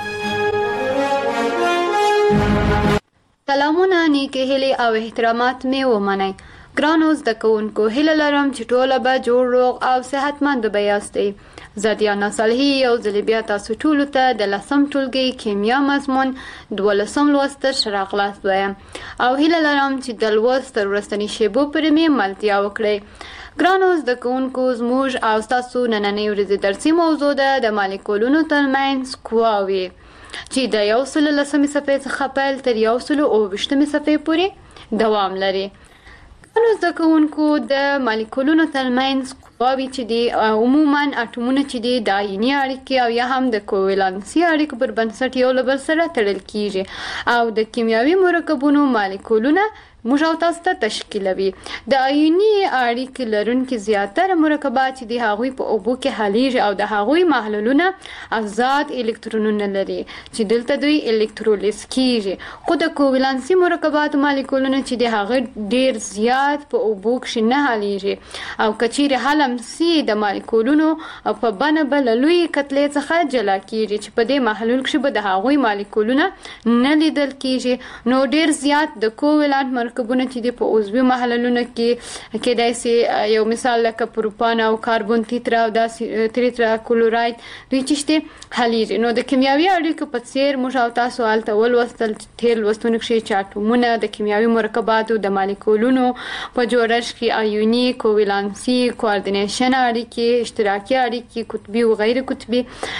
سلامونه، نیکې هیلې او احترامات مې ومنئ. ګرانو زده کوونکو، هیله لرم چې ټوله به جوړ روغ او صحتمند به یاستئ. زه دیانا صالحي یو ځل بیا تاسو ټولو ته د لسم ټولګي کیمیا مضمون دولسم لوست ته ښه راغلاست وایم او هیله لرم چې د لوست تر وروستنۍ شیبو پورې مې ملتیا وکړئ. ګرانو زده کوونکو، زموږ او ستاسو نننۍ ورځې درسي موضوع ده د مالیکولونو ترمنځ قواوې چې د یو سل لسمې صفحې څخه پیل تر یو سل اوه ویشتمې صفحې پورې دوام لري. ګرانو زده کوونکو، د مالیکولونو ترمنځ قواوې چې دي عموما اټومونه چې دي د آیوني اړیکې او یا هم د کوولانسي اړیکو پر بنسټ یو له بل سره تړل کیږي او د کیمیاوي مرکبونو مالیکولونه موږ او تاسو ته تشکیلوي. د آیوني اړیکې لرونکي زیاتره مرکبات چې دي هغوی په اوبو کې حلیږي او د هغوی محلولونه آزاد الکترونونه لري چې دلته دوی الکترولیز کیږي. خو د کوولانسي مرکباتو مالیکولونه چې دي هغه ډیر زیات په اوبو کې نه حلیږي او کچیر حلم سی د مالیکولونو په بڼه به له لوی کتلې څخه جلا کیږي چې په دې محلول کې به د هغوی مالیکولونه نه لیدل کیږي. نو ډیر زیات د کوولانت مرکبونه چې دي په عضوي محلولونو کې کېدای سي یو مثال لکه پروپان او کاربن تیترا او داسې تریترا کلوراید دوی چې دي حلیږي. نو د کیمیاوي اړیکو په څیر موږ او تاسو هلته ولوستل تیر لوستونو کې چې اټومونه د کیمیاوي مرکباتو د مالیکولونو په جوړښت کې آیوني، کوولانسي، کوارډینیشن اړیکې، اشتراکي اړیکې، قطبي او غیر قطبي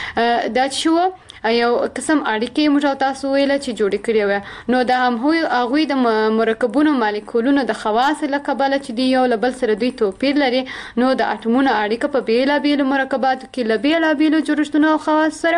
دا شو یو قسم اړیکې موږ او تاسو ویل چې جوړې کړې وي. نو د هم هغوی د مرکبونو مالیکولونو د خواص له کبله چې دی یو له بل سره دوی توپیر لري. نو د اټومونو اړیکه په بیلابیلو مرکباتو کې له بیلابیلو جوړښتونو او خواص سره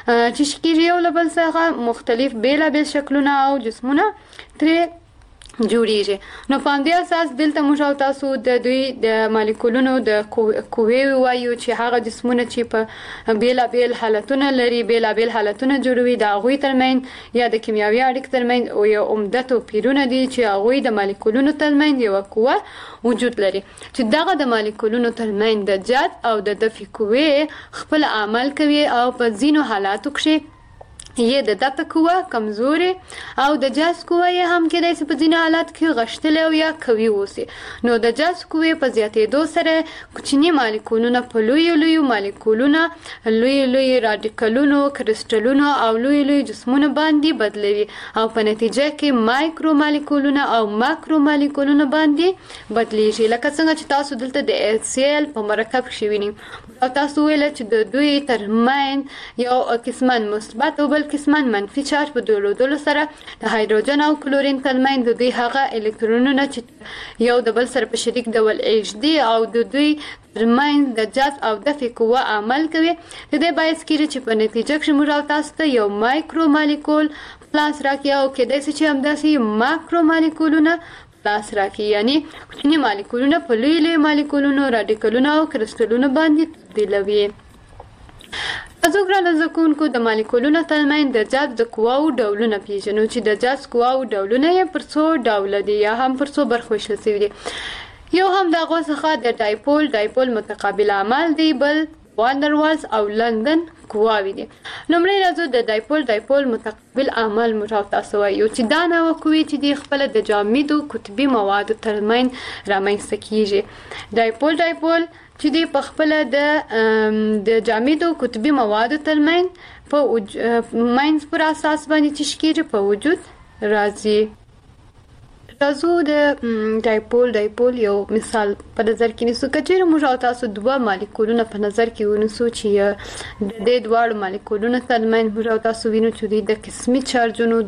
چې کېږي یو له بل څخه مختلف بیلابیل شکلونه او جسمونه ترې جوړیږي. نو په همدې اساس دلته موږ او تاسو د دوی د مالیکولونو د قوې وایو چې هغه جسمونه چې په بیلابیل حالتونه لري، بیلابیل حالتونه جوړوي، د هغوی ترمنځ یا د کیمیاوي اړیکو ترمنځ یو عمده توپیرونه دي چې هغوی د مالیکولونو ترمنځ یوه قوه وجود لري چې دغه د مالیکولونو ترمنځ د جذب او د دفع قوې خپل عمل کوي او په ځینو حالاتو کې یې د دفع قوه کمزورې او د جذب قوه یې هم کېدای شي په ځینو حالات کې غښتلې او یا قوي اوسي. نو د جذب قوې په زیاتېدو سره کوچني مالیکولونه په لویو لویو مالیکولونه، لوی لوی راډیکلونو، کرسټلونو او لوی لوی جسمونه باندې بدلوي او په نتیجه کې مایکرو مالیکولونه او ماکرو مالیکولونه باندې بدلیږي. لکه څنګه چې تاسو دلته د ایچ سی ایل په مرکب کې وینئ او تاسو ویل چې د دوی ترمنځ یو قسمن مثبت او بل قسمن منفي چارج په درلودلو سره د هایدروجن او کلورین ترمنځ د دوی هغه الکترونونه چې یو د بل سره په شریک ډول ایچ دی او د دوی ترمنځ د جذب او دفع قوه عمل کوي. د دې باعث کېږي چې په نتیجه کې موږ او تاسو ته یو مایکرو مالیکول پلاس راکړي او کېدای شي چې همداسې ماکرو مالیکولونه پلاس راکړي، یعنی کوچني مالیکولونه په لوی لوی مالیکولونو، راډیکلونو او کرسټلونو باندې تبدیلوي. تاسو ګرانو زده کوونکو د مالیکولونو ترمنځ د جذب د قواو ډولونه پیژنو چې د جذب قواو ډولونه یې پر څو ډوله دي یا هم پر څو برخو ویشل شوي دي. یو هم د هغو څخه د ډایپول ډایپول متقابل عمل دی، بل واندروالز او لندن قواوي دي. لومړی راځو د ډایپول ډایپول متقابل عمل موږ تاسو وایو چې دا نوع قوې چې دی خپل د جامدو قطبي موادو ترمنځ رامنځته کیږي. ډایپول ډایپول چې دی په خپل د د جامدو قطبي موادو ترمنځ په ماینز پر اساس باندې تشکیل په وجود راځي. راځو د ډایپول ډایپول یو مثال په نظر کې نیسو. کچېرې موږ تاسو دوه مالیکولونه په نظر کې ونیسو چې د دې دواړو مالیکولونو ترمنځ موږ تاسو وینو چې دوی د قسمي چارجونو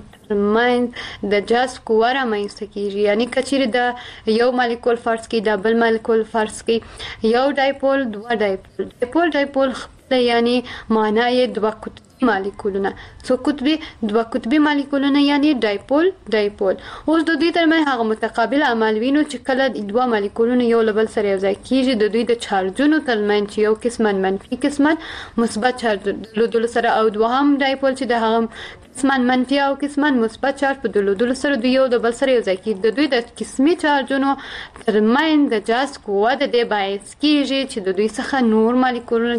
ترمنځ د جذب قوه رامنځته کیږي. یعنی کچېرې د یو مالیکول فرض کړئ د بل مالیکول فرض کړئ، یو ډایپول دوه ډایپول ډایپول ډایپول خپله یعنی معنا یې دوه قطبي مالیکولونه څو قطبي دوه قطبي مالیکولونه یعنی ډایپول ډایپول. اوس د دوی ترمنځ هغه متقابل عمل وینو چې کله دوه مالیکولونه یو له بل سره یوځای کیږي د دوی د چارجونو ترمنځ یو قسمن منفي قسمن مثبت چارج درلودلو سره او دوهم ډایپول چې د هغه قسمن منفي او قسمن مثبت چارج په درلودلو سره دوی یو د بل سره یوځای کیږي. د دوی د قسمي چارجونو ترمنځ د جذب قوه د دې باعث کیږي چې د دوی څخه نور مالیکولونه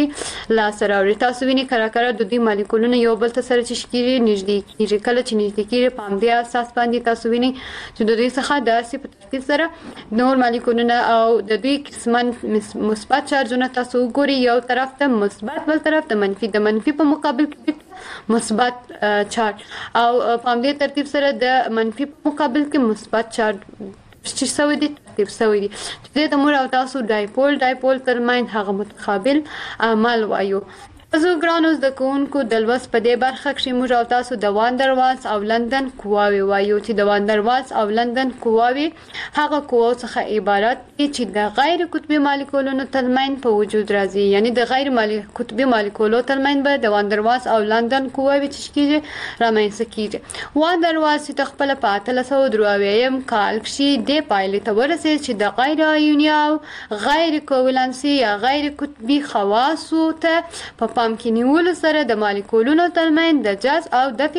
چې لاسته راوړي. تاسو وینئ کله کله د دوی مالیکولونه یو بل ته سره چې کیږي نږدې کیږي. کله چې نږدې کیږي په همدې اساس باندې تاسو وینئ چې د دوی څخه داسې په ترتیب سره نور مالیکولونه او د دوی قسمن مثبت چارجونه تاسو وګورئ، یو طرف ته مثبت بل طرف ته منفي، د منفي په مقابل کې مثبت چارج او په همدې ترتیب سره د منفي په مقابل کې مثبت چارج چې سوي دي ترتیب سوي دي چې دې ته موږ او تاسو ډایپول ډایپول ترمنځ هغه متقابل عمل وایو. تاسو ګرانو زده کوونکو د لوست په دې برخه کې موږ او تاسو د واندروالز او لندن قواوي وایو چې د واندروالز او لندن قواوي هغه قواو څخه عبارت دي چې د غیر قطبي مالیکولونو ترمنځ په وجود راځي. یعنی د غیر قطبي مالیکولونو ترمنځ به د واندروالز او لندن قواوي چې رامنځته کیږي. واندروالز چې خپل په اتلس سوه درې اویایم کال کې د پایلې ته ورسېد چې د غیر آیوني او غیر کوولنسي یا غیر قطبي خواصو ته په پام کې نیولو سره د مالیکولونو ترمنځ د جذب او دفع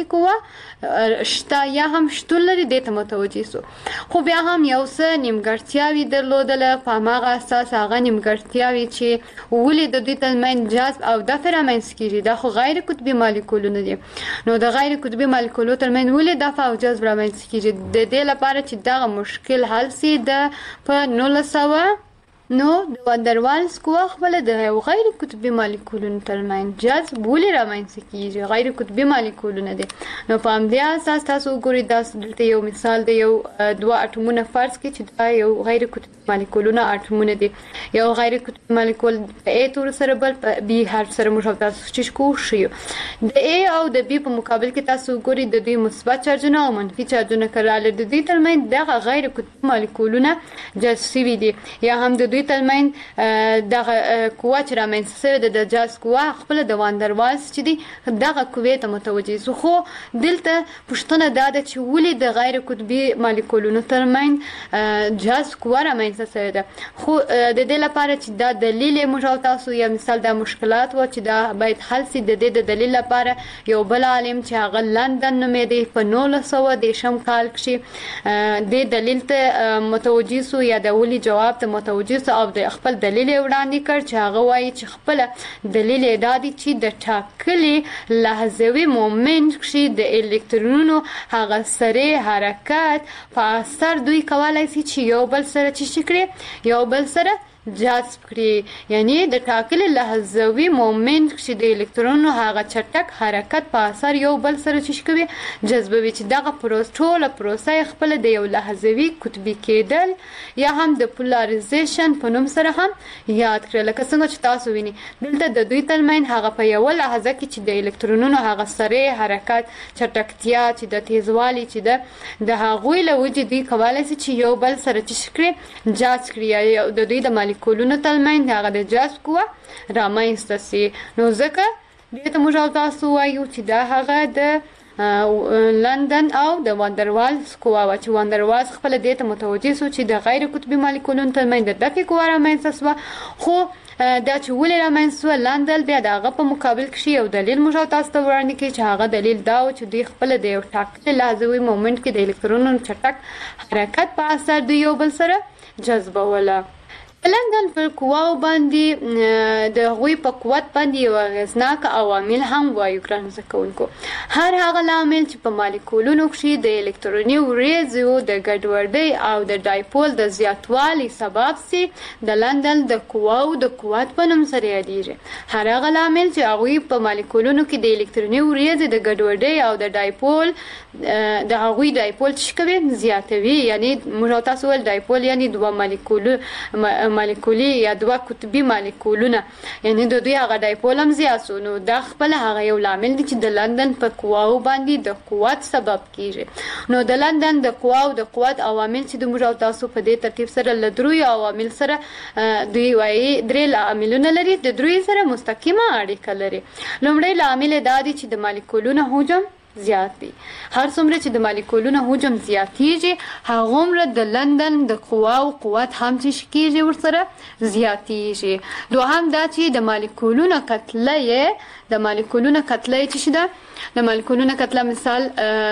قوه شته یا هم شتون لري دې ته متوجه سو. خو بیا هم یو څه نیمګړتیاوې درلودله. په هماغه اساس هغه نیمګړتیاوې چې ولې د دوی ترمنځ جذب او دفع رامنځته کیږي دا خو غیر قطبي مالیکولونه دي. نو د غیر قطبي مالیکولونو ترمنځ ولې دفع او جذب رامنځته کیږي؟ د دې لپاره چې دغه مشکل حل سي د په نولس سوه نو د واندروالز قوه خپل د غیر قطبي مالیکولونو ترمنځ جذب ولې رامنځته کیږي؟ غیر قطبي مالیکولونه دي. نو په همدې اساس تاسو وګورئ دا دلته یو مثال دی، یو دوه اټومونه فرض کړئ چې دا یو غیر قطبي مالیکولونه اټومونه دي. یو غیر قطبي مالیکول په A تور سره بل په B حرف سره موږ تاسو چې کو شیو. د A او د B په مقابل کې تاسو وګورئ د دوی مثبت چارجونه او منفي چارجونه کړل. د دوی ترمنځ دغه غیر قطبي مالیکولونه جذب شوي دي یا هم د دوی ترمنځ دغه قوه چې رامنځته شوې ده د جذب قوه خپل د واندروالز چې دي دغه قوې ته متوجه سو. خو دلته پوښتنه دا ده چې ولې د غیر قطبي مالیکولونو ترمنځ جذب قوه رامنځته شوې ده؟ خو د دې لپاره چې دا دلیل موږ او تاسو یا مثال دا مشکلات و چې دا باید حل سي. د دې د دلیل لپاره یو بل عالم چې هغه لندن نومېده په نولس سوه دېرشم کال کې د دلیل ته متوجه سو یا د ولې جواب ته متوجه سو او د خپل دلیل وړاندې کړ چې هغه وایي چې خپل دلیل دا دی چې د ټاکلي لحظوي مومنت کې د الکترونونو هغه سره حرکت په اثر دوی کولای شي چې یو بل سره چې کړي یو بل سره جذب کړي. یعنی د ټاکلي لحظوي مومنت چې د الکترونونو هغه چټک حرکت په اثر یو بل سره چې کوي جذبوي چې دغه پروسه ټوله پروسه خپل د یو لحظوي قطبي کېدل یا هم د پولارایزیشن په نوم سره هم یاد کړل. لکه څنګه چې تاسو وینئ دلته د دوی ترمنځ هغه په یو لحظه کې چې د الکترونونو هغه سره حرکت چټکتیا چې د تیزوالي چې د هغوی له وجې دوی کولای شي چې یو بل سره چې کړي جذب کړي یا د دوی د مالیکولونو ترمنځ هغه د جذب قوه رامنځته سي. نو ځکه دې ته موږ او تاسو وایو چې دا هغه د لندن او د واندروالز قوه وه چې واندروالز خپله دې ته متوجه سو چې د غیر قطبي مالیکولونو ترمنځ د دفع قوه رامنځته سوه. خو دا چې ولې رامنځته لاندل بیا د هغه په مقابل کې یو دلیل موږ تاسو ته وړاندې کړي چې هغه دلیل دا و چې دوی خپل د یو ټاکلي لحظوي مومنت کې د الکترونونو چټک حرکت په اثر د یو بل سره جذبوله. لندن پر قواو باندې د هغوی په قوت باندې یو اغېزناک عوامل هم وایو ګرانو زده کوونکو. هر هغه لامل چې په مالیکولونو کې د الکتروني وریځو د ګډوډۍ او د ډایپول د زیاتوالي سبب سي د لندن د قواو د قوت په نوم سره یادېږي. هر هغه لامل چې هغوی په مالیکولونو کې د الکتروني وریځو د ګډوډۍ او د ډایپول د هغوی ډایپول چې کوي زیاتوي، یعنی موږ تاسو ول ډایپول یعنی دوه مالیکولو مالیکولي یا دوه قطبي مالیکولونه، یعنی د دوی هغه ډایپول هم زیات شو. نو دا خپل هغه یو لامل دی چې د لندن په قواو باندې د قوت سبب کیږي. نو د لندن د قواو د قوت عوامل چې د موږ تاسو په دې ترتیب سره له درو عوامل سره دوی وايي درې عاملونه لري، د درو سره مستقیمه اړیکه لري. لومړی عامل دا دی چې د مالیکولونو حجم زیات دی. هر څومره چې د مالیکولونو حجم زیاتیږي هغومره د لندن د قواو قوت هم چې کیږي ورسره زیاتیږي. دوهم دا چې د مالیکولونو کتله یې د مالیکولونو کتله یې چې ده د مالیکولونو کتله مثال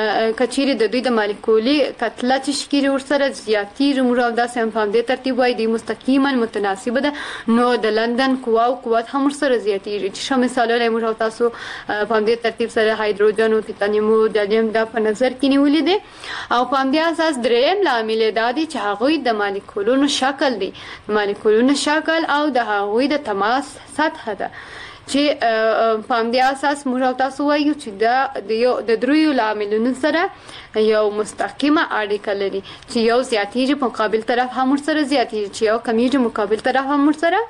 کچیرې د دوی د مالیکولي کتله چې کیږي ورسره زیاتیږي موږ داسې هم په همدې ترتیب وایي دوی مستقیما متناسبه ده. نو د لندن قواو قوت هم ورسره زیاتیږي چې ښه مثالونه یې موږ تاسو په همدې ترتیب سره هایدروجن او تیتانیم او جالیوم دا په نظر کې نیولې دي. او په همدې اساس دریم لامل دا دی چې هغوی د مالیکولونو شکل دی، مالیکولونو شکل او د هغوی د تماس سطح ده چې په همدې اساس موږ تاسو وایو چې دا د یو د دریو لاملونو سره یو مستقیمه اړیکه لري چې یو زیاتیږي په مقابل طرف هم ورسره زیاتیږي، چې یو کمیږي مقابل طرف هم ورسره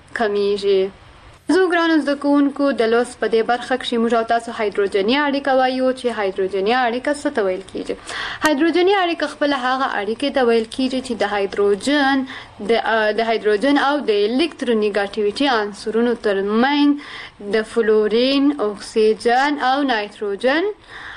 کمیږي. زه ګرانو زده کوونکو د لوست په دې برخه کې موږ تاسو هایدروجني اړیکه وایو چې هایدروجني اړیکه څه ته ویل کیږي. هایدروجني اړیکه خپل هغه اړیکې ته ویل کیږي چې د هایدروجن د د هایدروجن او د الکترونیګټیویټي عنصرونو ترمنځ د فلورین، اکسیجن او نایتروجن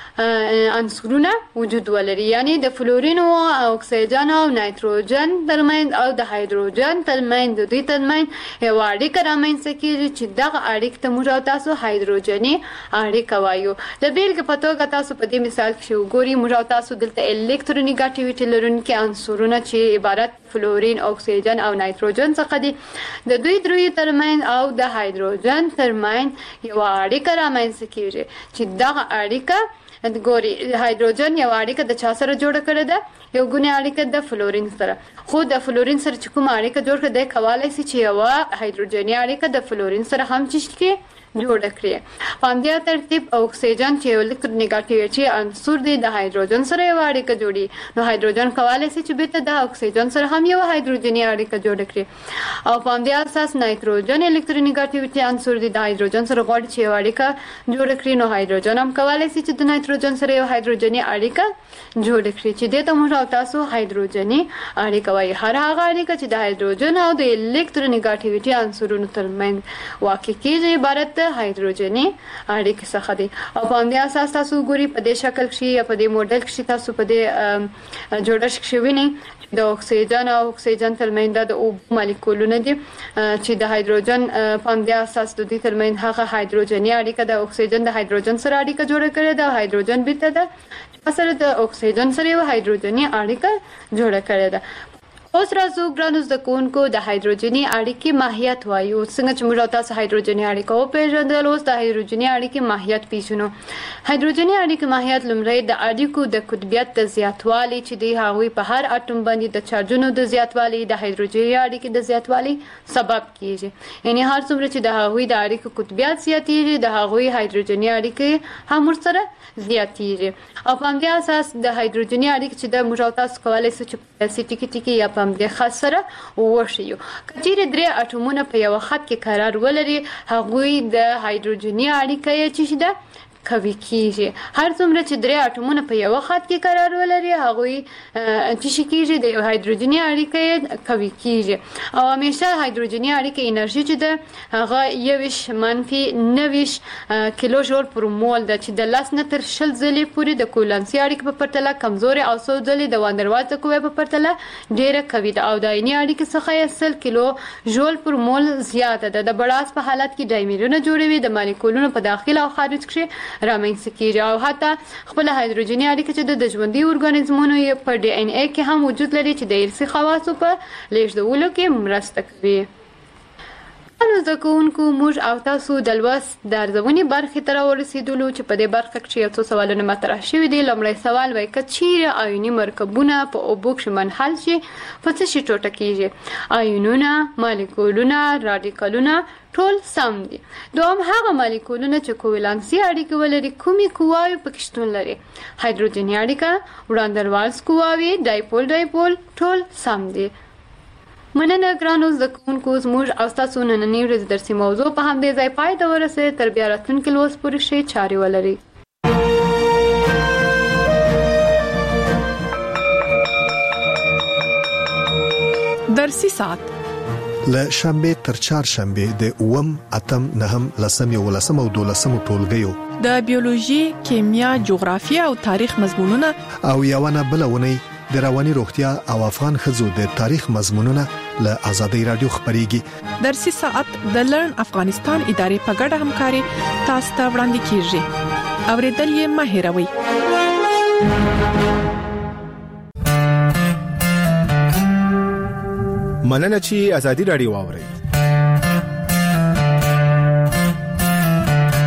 عنصرونه وجود ولري، یعنی د فلورین او اکسیجن او نایتروجن ترمنځ او د هایدروجن ترمنځ د دوی ترمنځ یو اړیکه رامنځته کیږي چې دغه اړیکه ته موږ تاسو هایدروجني اړیکه وایو. د بیلګې په توګه تاسو په دې مثال کې وګورئ موږ تاسو دلته الکترونیګټیویټي لرونکي عنصرونه چې عبارت فلورین، اکسیجن او نایتروجن څخه دي د دوی دروي ترمنځ او د هایدروجن ترمنځ یو اړیکه رامنځته کیږي چې دغه اړیکه ګوري هایدروجن یو اړیکه د چا سره جوړه کړې ده، یو ګونې اړیکه د فلورین سره. خو د فلورین سره چې کومه اړیکه جوړ کړه دی کولی شي چې یوه هایدروجني اړیکه د فلورین سره هم چې کړي جوړه کړي. په همدې ترتیب اکسیجن چې یو الکترونیګټیویټي عنصر دی د هایدروجن سره یوه اړیکه جوړي، نو هایدروجن کولی شي چې بیرته د اکسیجن سره هم یوه هایدروجني اړیکه جوړه کړي. او په همدې اساس نایتروجن الکترونیګټیویټي عنصر دی د هایدروجن سره غواړي چې یوه اړیکه جوړه کړي، نو هایدروجن هم کولی شي چې د نایتروجن سره یو هایدروجني اړیکه جوړه کړي چې دې ته موږ تاسو هایدروجني اړیکه وایي. هر هغه اړیکه چې د هایدروجن او د الکترونیګټیویټي عنصرونو ترمنځ واقع کیږي عبارت هایدروجني اړیکه څخه دي. او په همدې اساس تاسو ګوري په دې شکل کې یا په دې موډل کې تاسو په دې جوړښت کې وینئ د اکسیجن او اکسیجن ترمنځ د اوبو مالیکولونه دي چې د هایدروجن په همدې اساس د دې ترمنځ هغه هایدروجني اړیکه د اکسیجن د هایدروجن سره اړیکه جوړه کړې ده، هایدروجن بیرته د سره د اکسیجن سره یو هایدروجني اړیکه جوړه کړې ده. اوس راځو ګرانو زده کوونکو د هایدروجني اړیکې ماهیت وایو. څنګه چې موږ تاسو هایدروجني اړیکه وپېژندل، اوس د هایدروجني اړیکې ماهیت پیژنو. هایدروجني اړیکې ماهیت لومړی د اړیکو د قطبیت د زیاتوالي چې دی هغوی په هر اټوم باندې د چارجونو د زیاتوالي د هایدروجني اړیکې د زیاتوالي سبب کیږي، یعنی هر څومره چې د هغوی د اړیکو قطبیت زیاتیږي د هغوی هایدروجني اړیکې هم ورسره زیاتیږي. او په همدې اساس د هایدروجني اړیکې چې د موږ تاسو کولی شو چې په ټکي ټکي یا په همدې خط سره وښیو. که چیرې درې اټومونه په یوه خط کې قرار ولري هغوی د هایدروجني اړیکه یې چې ده قوي کیږي. هر څومره چې درې اټومونه په یو خط کې قرار ولري هغوی چې شي کیږي د هایدروجني اړیکه قوي کیږي او همیشه هایدروجني اړیکه انرژي چې ده هغه یوش منفي نوش کیلو جول پر مول ده چې د لاس نه تر شل ځلې پورې د کولانسي اړیکه په پرتله کمزوري او څو ځلې د واندروالز قوې په پرتله ډیره قوي ده او د عیني اړیکه څخه یې سل کیلو جول پر مول زیاته ده. د بړاس په حالت کې ډایمرونه جوړوي د مالیکولونو په داخل او خارج کې رامنځته کیږي او حتی خپل هایدروجني اړیکه چې د ژوندۍ ارګانیزمونو په ډي ان اي کې هم وجود لري چې د ارثي خواصو په لیږدولو کې مرسته کوي. نو زده کوونکو موږ او تاسو د لوست د ارزونې برخې ته راورسېدلو چې په دې برخه کې یو څو سوالونه مطرح شوي دي. لومړی سوال وایي که چیرې آیوني مرکبونه په اوبو کښې منحل شي په څه شي ټوټه کیږي؟ آیونونه، مالیکولونه، راډیکالونه ټول سم دي. دوهم هغه مالیکولونه چې کوولانسي اړیکه ولري کومې قواوې پکې شتون لري؟ هایدروجني اړیکه، وړاندروالز قواوې، ډایپول ډایپول ټول سم دي. مننه ګرانو زده کوونکو، زموږ او ستاسو نننۍ ورځې درسي موضوع په همدې ځای پای ته ورسېد. تر بیا راتلونکي لوست پورې ښې چارې ولرئ. درسي ساعت له شنبه تر چهارشنبه د اووم، اتم، نهم، لسم، یولسم او دولسم ټولګیو د بیولوژي، کیمیا، جغرافیه او تاریخ مضمونونه او یوونه بلونه د رواني روغتیا او افغان ښځو د تاریخ مضمونونه له آزادۍ رادیو خبريږي. درسي ساعت د لرن افغانستان ادارې په ګډه همکاري تاسو ته وړاندې کیږي. اوریدل یې مه هېروئ. مننه چې آزادۍ رادیو واورئ.